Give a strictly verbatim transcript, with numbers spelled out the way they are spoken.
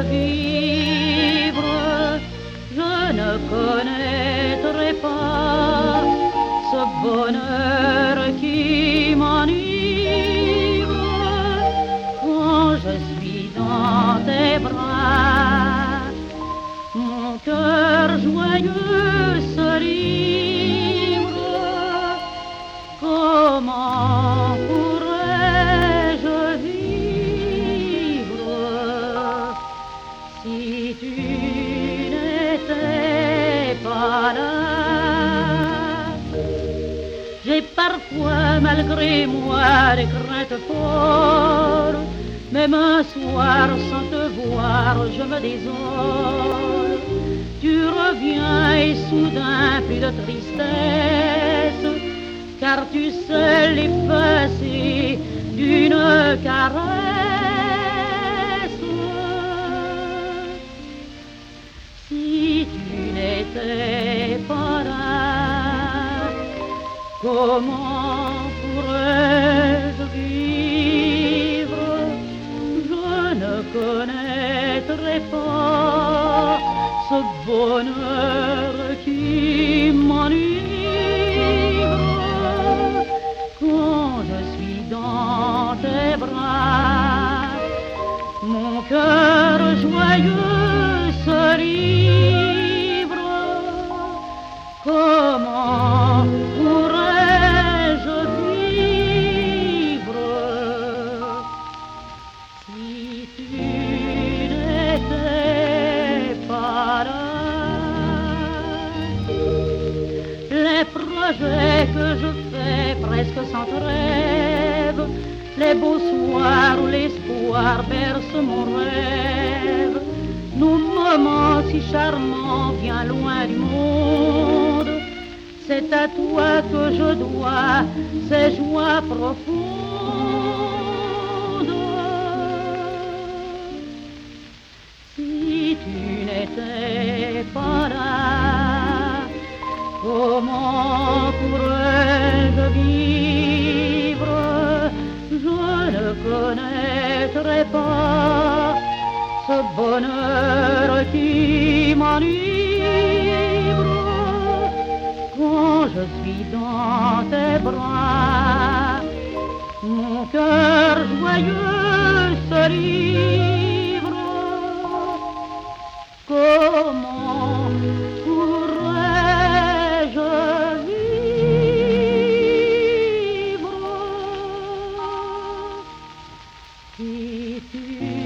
vivre, je ne connaîtrai pas ce bonheur qui m'enivre quand je suis dans tes bras. Mon cœur joyeux se livre. Comment pourrais-je vivre si tu n'étais pas là? J'ai parfois malgré moi des craintes folles, même un soir sans te voir je me désole. Tu reviens et soudain plus de tristesse, car tu sais l'effacer d'une caresse. Si tu n'étais pas là, comment pourrais-je vivre? Je ne connaîtrai pas ce bonheur qui m'enivre quand je suis dans tes bras. Mon cœur joyeux se livre. Comment pourrais-je vivre si tu n'étais pas là? Les projets que je fais presque sans trêve, les beaux soirs où l'espoir berce mon rêve, nos moments si charmants bien loin du monde, c'est à toi que je dois ces joies profondes. Si tu n'étais pas là, comment pourrais-je vivre? Je ne connaîtrai pas ce bonheur qui m'enivre quand je suis dans tes bras. Mon cœur joyeux se livre. Comment pourrais-je vivre si tu